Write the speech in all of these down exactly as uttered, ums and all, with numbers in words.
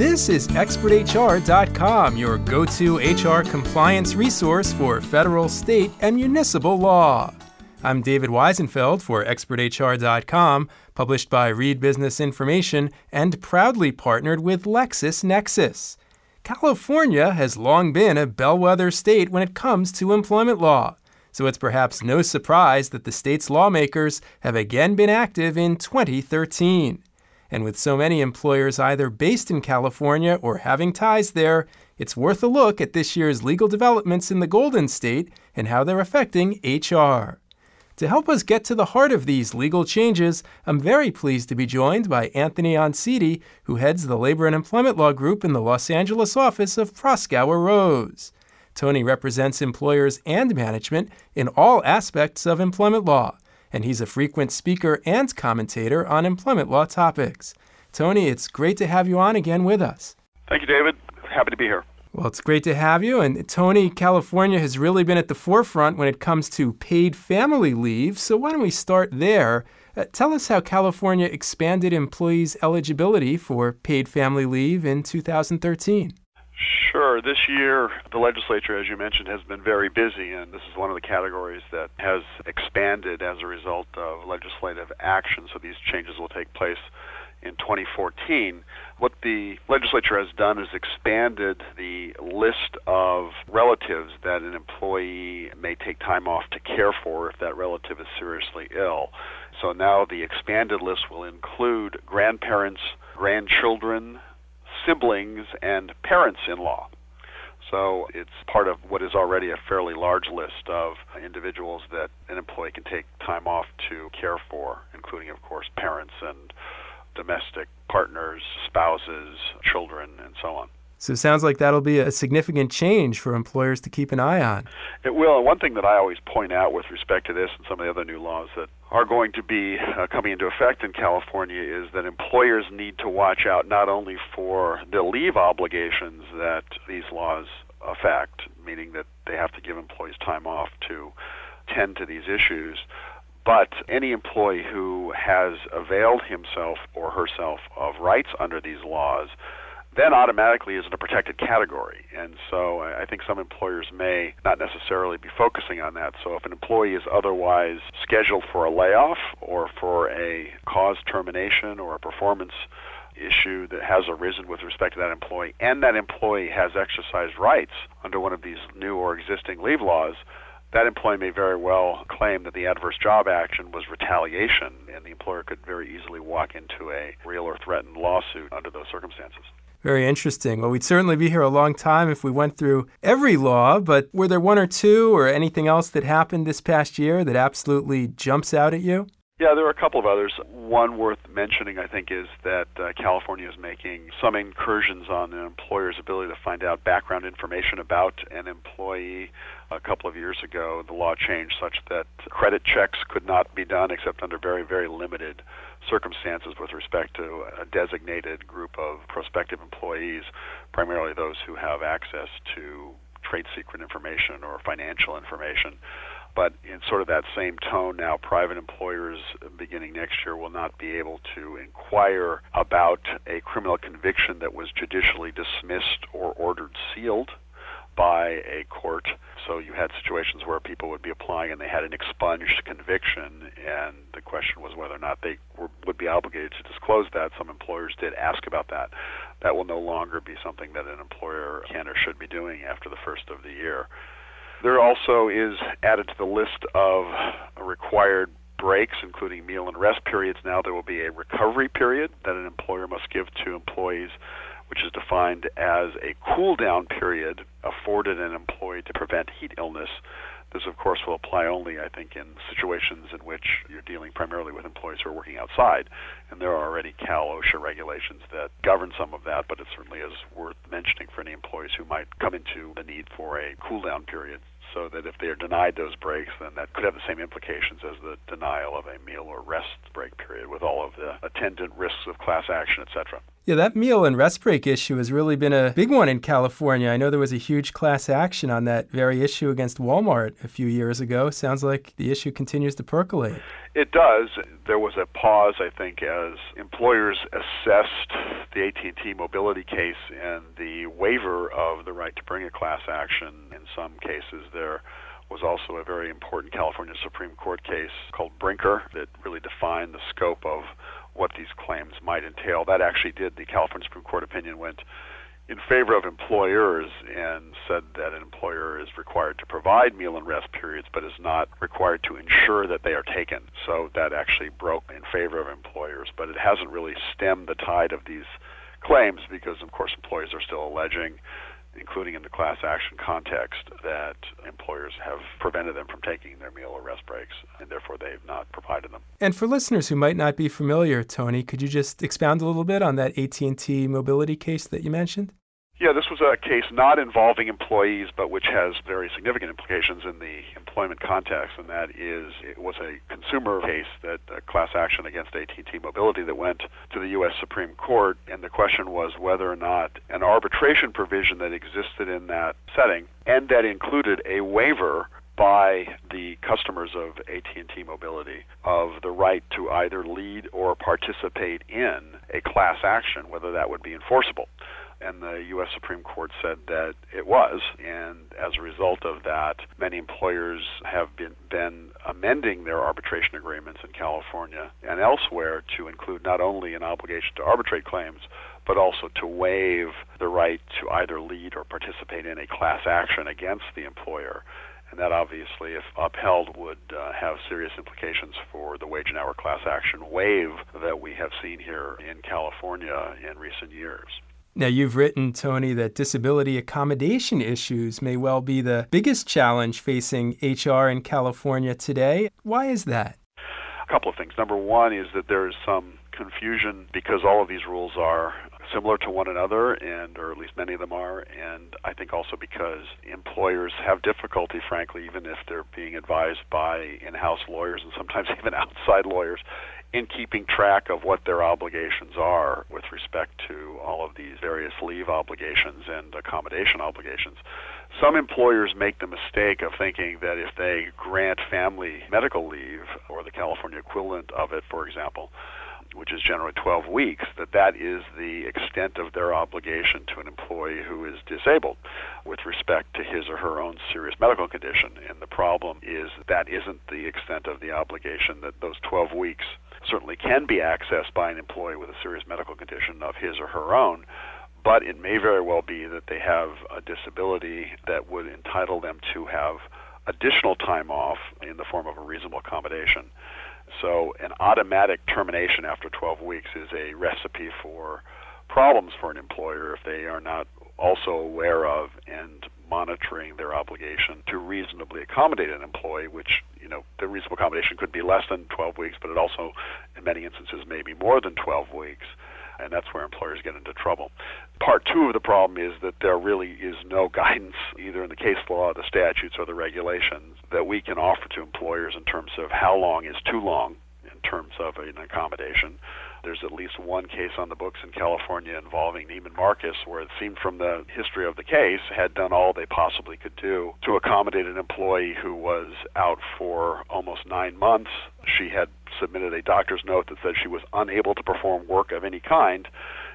This is expert H R dot com, your go-to H R compliance resource for federal, state, and municipal law. I'm David Weisenfeld for expert H R dot com, published by Reed Business Information and proudly partnered with LexisNexis. California has long been a bellwether state when it comes to employment law, so it's perhaps no surprise that the state's lawmakers have again been active in twenty thirteen. And with so many employers either based in California or having ties there, it's worth a look at this year's legal developments in the Golden State and how they're affecting H R. To help us get to the heart of these legal changes, I'm very pleased to be joined by Anthony Oncidi, who heads the Labor and Employment Law Group in the Los Angeles office of Proskauer Rose. Tony represents employers and management in all aspects of employment law, and he's a frequent speaker and commentator on employment law topics. Tony, it's great to have you on again with us. Thank you, David. Happy to be here. Well, it's great to have you. And Tony, California has really been at the forefront when it comes to paid family leave. So why don't we start there? Uh, tell us how California expanded employees' eligibility for paid family leave in two thousand thirteen. Sure. This year, the legislature, as you mentioned, has been very busy, and this is one of the categories that has expanded as a result of legislative action. So these changes will take place in twenty fourteen. What the legislature has done is expanded the list of relatives that an employee may take time off to care for if that relative is seriously ill. So now the expanded list will include grandparents, grandchildren, siblings, and parents-in-law. So it's part of what is already a fairly large list of individuals that an employee can take time off to care for, including, of course, parents and domestic partners, spouses, children, and so on. So it sounds like that'll be a significant change for employers to keep an eye on. It will. And one thing that I always point out with respect to this and some of the other new laws that are going to be uh, coming into effect in California is that employers need to watch out not only for the leave obligations that these laws affect, meaning that they have to give employees time off to tend to these issues, but any employee who has availed himself or herself of rights under these laws then automatically is in a protected category. And so I think some employers may not necessarily be focusing on that. So if an employee is otherwise scheduled for a layoff or for a cause termination or a performance issue that has arisen with respect to that employee, and that employee has exercised rights under one of these new or existing leave laws, that employee may very well claim that the adverse job action was retaliation, and the employer could very easily walk into a real or threatened lawsuit under those circumstances. Very interesting. Well, we'd certainly be here a long time if we went through every law, but were there one or two or anything else that happened this past year that absolutely jumps out at you? Yeah, there are a couple of others. One worth mentioning, I think, is that uh, California is making some incursions on an employer's ability to find out background information about an employee. A couple of years ago, the law changed such that credit checks could not be done except under very, very limited circumstances with respect to a designated group of prospective employees, primarily those who have access to trade secret information or financial information. But in sort of that same tone now, private employers beginning next year will not be able to inquire about a criminal conviction that was judicially dismissed or ordered sealed by a court. So you had situations where people would be applying and they had an expunged conviction, and the question was whether or not they were, would be obligated to disclose that. Some employers did ask about that. That will no longer be something that an employer can or should be doing after the first of the year. There also is added to the list of required breaks, including meal and rest periods. Now there will be a recovery period that an employer must give to employees, which is defined as a cool-down period afforded an employee to prevent heat illness. This, of course, will apply only, I think, in situations in which you're dealing primarily with employees who are working outside. And there are already Cal OSHA regulations that govern some of that, but it certainly is worth mentioning for any employees who might come into the need for a cool-down period so that if they are denied those breaks, then that could have the same implications as the denial of a meal or rest break period with all of the attendant risks of class action, et cetera. Yeah, that meal and rest break issue has really been a big one in California. I know there was a huge class action on that very issue against Walmart a few years ago. Sounds like the issue continues to percolate. It does. There was a pause, I think, as employers assessed the A T and T mobility case and the waiver of the right to bring a class action. In some cases, there was also a very important California Supreme Court case called Brinker that really defined the scope of what these claims might entail. That actually did, the California Supreme Court opinion went in favor of employers and said that an employer is required to provide meal and rest periods but is not required to ensure that they are taken. So that actually broke in favor of employers, but it hasn't really stemmed the tide of these claims because, of course, employers are still alleging, including in the class action context, that employers have prevented them from taking their meal or rest breaks, and therefore they've not provided them. And for listeners who might not be familiar, Tony, could you just expound a little bit on that A T and T mobility case that you mentioned? Yeah, this was a case not involving employees, but which has very significant implications in the employment context, and that is it was a consumer case, that a class action against A T and T Mobility that went to the U S Supreme Court, and the question was whether or not an arbitration provision that existed in that setting and that included a waiver by the customers of A T and T Mobility of the right to either lead or participate in a class action, whether that would be enforceable. And the U S Supreme Court said that it was, and as a result of that, many employers have been, been amending their arbitration agreements in California and elsewhere to include not only an obligation to arbitrate claims, but also to waive the right to either lead or participate in a class action against the employer. And that obviously, if upheld, would uh, have serious implications for the wage and hour class action wave that we have seen here in California in recent years. Now, you've written, Tony, that disability accommodation issues may well be the biggest challenge facing H R in California today. Why is that? A couple of things. Number one is that there is some confusion because all of these rules are similar to one another, and or at least many of them are, and I think also because employers have difficulty, frankly, even if they're being advised by in-house lawyers and sometimes even outside lawyers, in keeping track of what their obligations are with respect to all of these various leave obligations and accommodation obligations. Some employers make the mistake of thinking that if they grant family medical leave, or the California equivalent of it, for example, which is generally twelve weeks, that that is the extent of their obligation to an employee who is disabled with respect to his or her own serious medical condition. And the problem is that isn't the extent of the obligation, that those twelve weeks certainly can be accessed by an employee with a serious medical condition of his or her own, but it may very well be that they have a disability that would entitle them to have additional time off in the form of a reasonable accommodation. So an automatic termination after twelve weeks is a recipe for problems for an employer if they are not also aware of and monitoring their obligation to reasonably accommodate an employee, which, you know, the reasonable accommodation could be less than twelve weeks, but it also, in many instances, may be more than twelve weeks, and that's where employers get into trouble. Part two of the problem is that there really is no guidance, either in the case law, the statutes, or the regulations, that we can offer to employers in terms of how long is too long in terms of an accommodation. There's at least one case on the books in California involving Neiman Marcus where it seemed from the history of the case had done all they possibly could do to accommodate an employee who was out for almost nine months. She had submitted a doctor's note that said she was unable to perform work of any kind,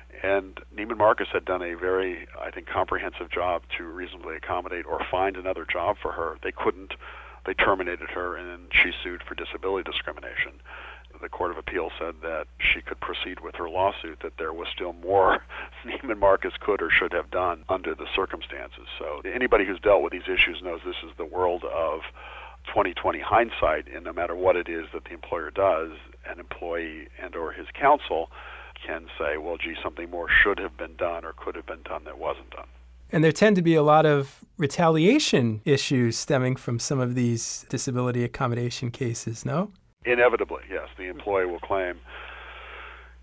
and Neiman Marcus had done a very, I think, comprehensive job to reasonably accommodate or find another job for her. They couldn't. They terminated her, and then she sued for disability discrimination. The Court of Appeal said that she could proceed with her lawsuit, that there was still more Neiman Marcus could or should have done under the circumstances. So anybody who's dealt with these issues knows this is the world of twenty twenty hindsight, and no matter what it is that the employer does, an employee and or his counsel can say, well, gee, something more should have been done or could have been done that wasn't done. And there tend to be a lot of retaliation issues stemming from some of these disability accommodation cases, no? Inevitably, yes. The employee will claim,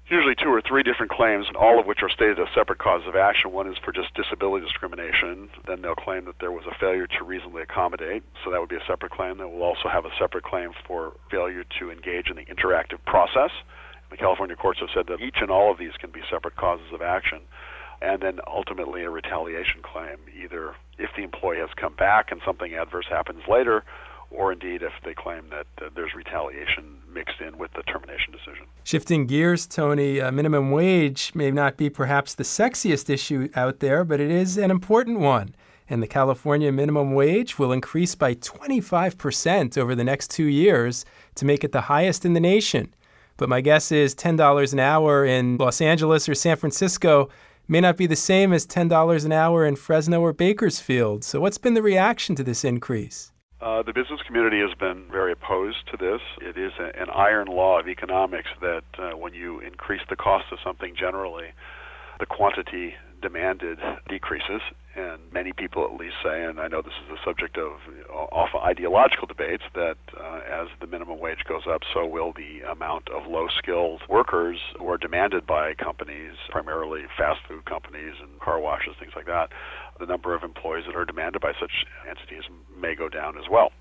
Usually two or three different claims, all of which are stated as separate causes of action. One is for just disability discrimination. Then they'll claim that there was a failure to reasonably accommodate, so that would be a separate claim. They will also have a separate claim for failure to engage in the interactive process. The California courts have said that each and all of these can be separate causes of action. And then ultimately a retaliation claim, either if the employee has come back and something adverse happens later, or indeed if they claim that uh, there's retaliation mixed in with the termination decision. Shifting gears, Tony, uh, minimum wage may not be perhaps the sexiest issue out there, but it is an important one. And the California minimum wage will increase by twenty-five percent over the next two years to make it the highest in the nation. But my guess is ten dollars an hour in Los Angeles or San Francisco may not be the same as ten dollars an hour in Fresno or Bakersfield. So what's been the reaction to this increase? Uh, the business community has been very opposed to this. It is a, an iron law of economics that uh, when you increase the cost of something generally, the quantity demanded decreases. And many people at least say, and I know this is the subject of you know, often ideological debates, that uh, as the minimum wage goes up, so will the amount of low-skilled workers who are demanded by companies, primarily fast food companies and car washes, things like that. The number of employees that are demanded by such entities may go down as well.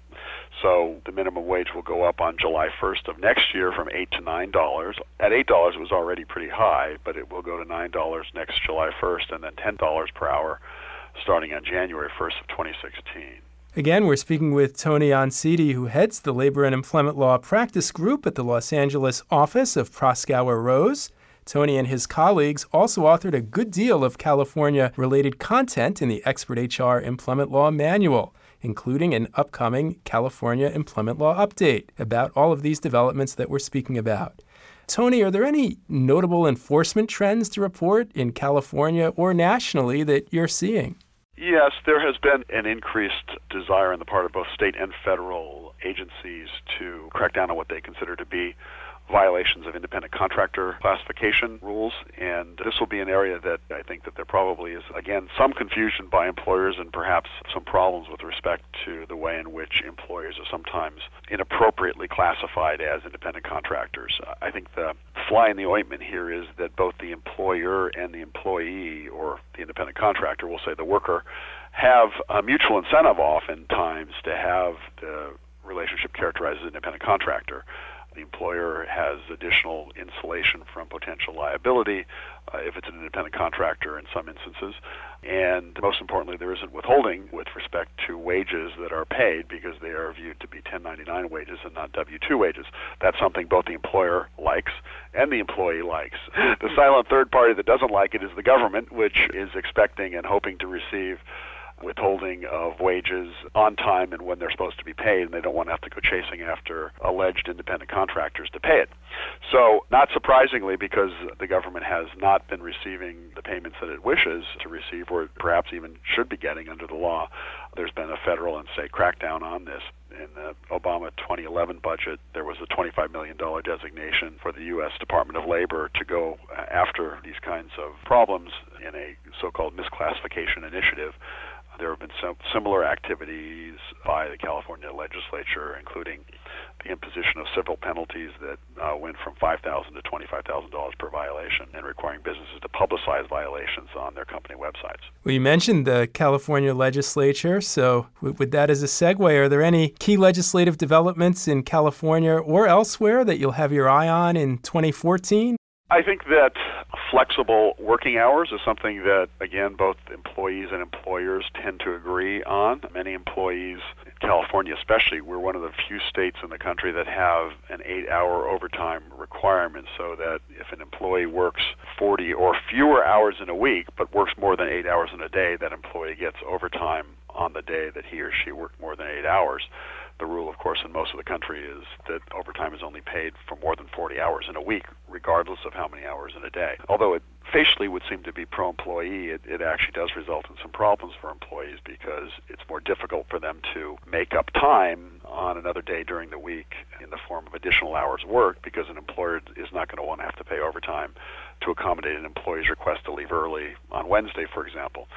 So the minimum wage will go up on July first of next year from eight to nine dollars. At eight dollars, it was already pretty high, but it will go to nine dollars next July first, and then ten dollars per hour starting on January first of twenty sixteen. Again, we're speaking with Tony Oncidi, who heads the Labor and Employment Law Practice Group at the Los Angeles office of Proskauer Rose. Tony and his colleagues also authored a good deal of California-related content in the Expert H R Employment Law Manual, including an upcoming California Employment Law update about all of these developments that we're speaking about. Tony, are there any notable enforcement trends to report in California or nationally that you're seeing? Yes, there has been an increased desire on the part of both state and federal agencies to crack down on what they consider to be violations of independent contractor classification rules, and this will be an area that I think that there probably is, again, some confusion by employers and perhaps some problems with respect to the way in which employers are sometimes inappropriately classified as independent contractors. I think the fly in the ointment here is that both the employer and the employee, or the independent contractor, we'll say the worker, have a mutual incentive oftentimes to have the relationship characterized as independent contractor. The employer has additional insulation from potential liability uh, if it's an independent contractor in some instances. And most importantly, there isn't withholding with respect to wages that are paid because they are viewed to be ten ninety-nine wages and not W two wages. That's something both the employer likes and the employee likes. The silent third party that doesn't like it is the government, which is expecting and hoping to receive withholding of wages on time and when they're supposed to be paid, and they don't want to have to go chasing after alleged independent contractors to pay it. So, not surprisingly, because the government has not been receiving the payments that it wishes to receive, or perhaps even should be getting under the law, there's been a federal and state crackdown on this. In the Obama twenty eleven budget, there was a twenty-five million dollars designation for the U S Department of Labor to go after these kinds of problems in a so-called misclassification initiative. There have been some similar activities by the California legislature, including the imposition of civil penalties that uh, went from five thousand dollars to twenty-five thousand dollars per violation, and requiring businesses to publicize violations on their company websites. Well, you mentioned the California legislature, so with that as a segue, are there any key legislative developments in California or elsewhere that you'll have your eye on in twenty fourteen? I think that flexible working hours is something that, again, both employees and employers tend to agree on. Many employees, in California especially, we're one of the few states in the country that have an eight-hour overtime requirement, so that if an employee works forty or fewer hours in a week, but works more than eight hours in a day, that employee gets overtime on the day that he or she worked more than eight hours. The rule, of course, in most of the country is that overtime is only paid for more than forty hours in a week, regardless of how many hours in a day. Although it facially would seem to be pro-employee, it, it actually does result in some problems for employees because it's more difficult for them to make up time on another day during the week in the form of additional hours worked, because an employer is not going to want to have to pay overtime to accommodate an employee's request to leave early on Wednesday, for example.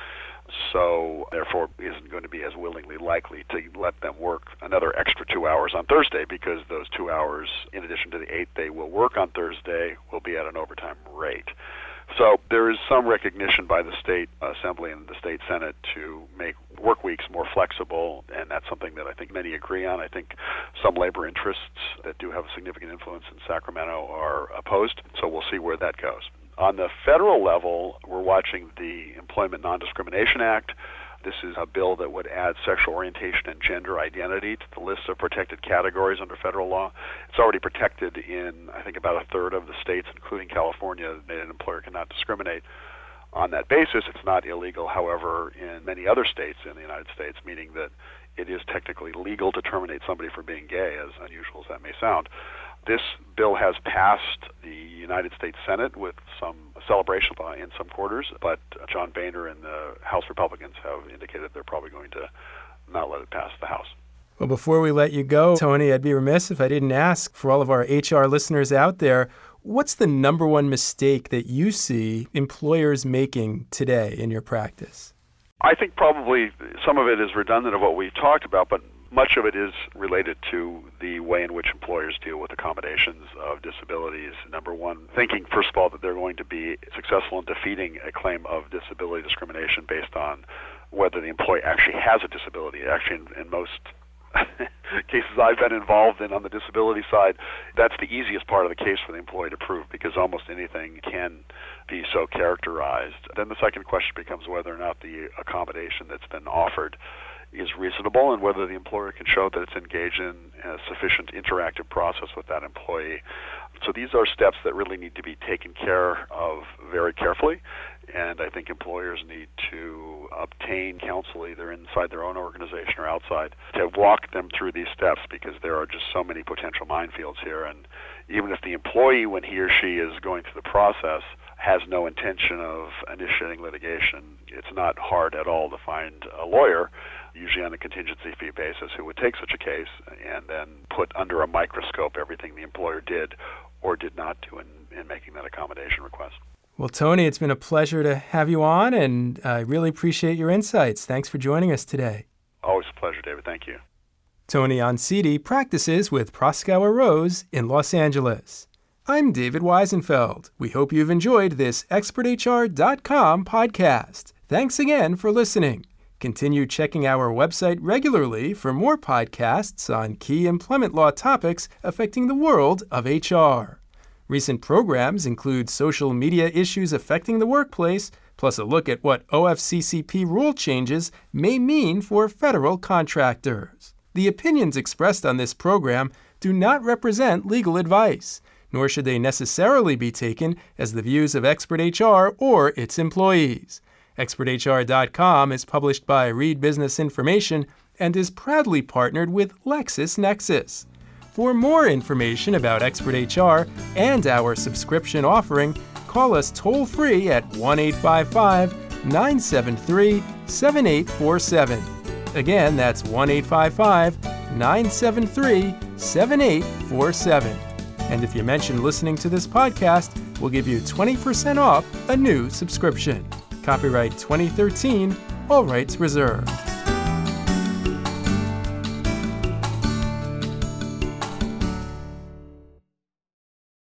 so therefore isn't going to be as willingly likely to let them work another extra two hours on Thursday, because those two hours, in addition to the eight they will work on Thursday, will be at an overtime rate. So there is some recognition by the state assembly and the state senate to make work weeks more flexible, and that's something that I think many agree on. I think some labor interests that do have a significant influence in Sacramento are opposed, so we'll see where that goes. On the federal level, we're watching the Employment Non-Discrimination Act. This is a bill that would add sexual orientation and gender identity to the list of protected categories under federal law. It's already protected in, I think, about a third of the states, including California, that an employer cannot discriminate on that basis. It's not illegal, however, in many other states in the United States, meaning that it is technically legal to terminate somebody for being gay, as unusual as that may sound. This bill has passed the United States Senate with some celebration in some quarters, but John Boehner and the House Republicans have indicated they're probably going to not let it pass the House. Well, before we let you go, Tony, I'd be remiss if I didn't ask for all of our H R listeners out there, what's the number one mistake that you see employers making today in your practice? I think probably some of it is redundant of what we talked about, but much of it is related to the way in which employers deal with accommodations of disabilities. Number one, thinking, first of all, that they're going to be successful in defeating a claim of disability discrimination based on whether the employee actually has a disability. Actually, in, in most cases I've been involved in on the disability side, that's the easiest part of the case for the employee to prove, because almost anything can be so characterized. Then the second question becomes whether or not the accommodation that's been offered is reasonable, and whether the employer can show that it's engaged in a sufficient interactive process with that employee. So these are steps that really need to be taken care of very carefully, and I think employers need to obtain counsel either inside their own organization or outside to walk them through these steps, because there are just so many potential minefields here. And even if the employee, when he or she is going through the process, has no intention of initiating litigation, it's not hard at all to find a lawyer, usually on a contingency fee basis, who would take such a case and then put under a microscope everything the employer did or did not do in, in making that accommodation request. Well, Tony, it's been a pleasure to have you on, and I really appreciate your insights. Thanks for joining us today. Always a pleasure, David. Thank you. Tony Oncidi practices with Proskauer Rose in Los Angeles. I'm David Weisenfeld. We hope you've enjoyed this expert H R dot com podcast. Thanks again for listening. Continue checking our website regularly for more podcasts on key employment law topics affecting the world of H R. Recent programs include social media issues affecting the workplace, plus a look at what O F C C P rule changes may mean for federal contractors. The opinions expressed on this program do not represent legal advice, nor should they necessarily be taken as the views of Expert H R or its employees. expert H R dot com is published by Reed Business Information and is proudly partnered with LexisNexis. For more information about Expert H R and our subscription offering, call us toll-free at one eight five five, nine seven three, seven eight four seven. Again, that's one eight five five, nine seven three, seven eight four seven. And if you mention listening to this podcast, we'll give you twenty percent off a new subscription. Copyright twenty thirteen, all rights reserved.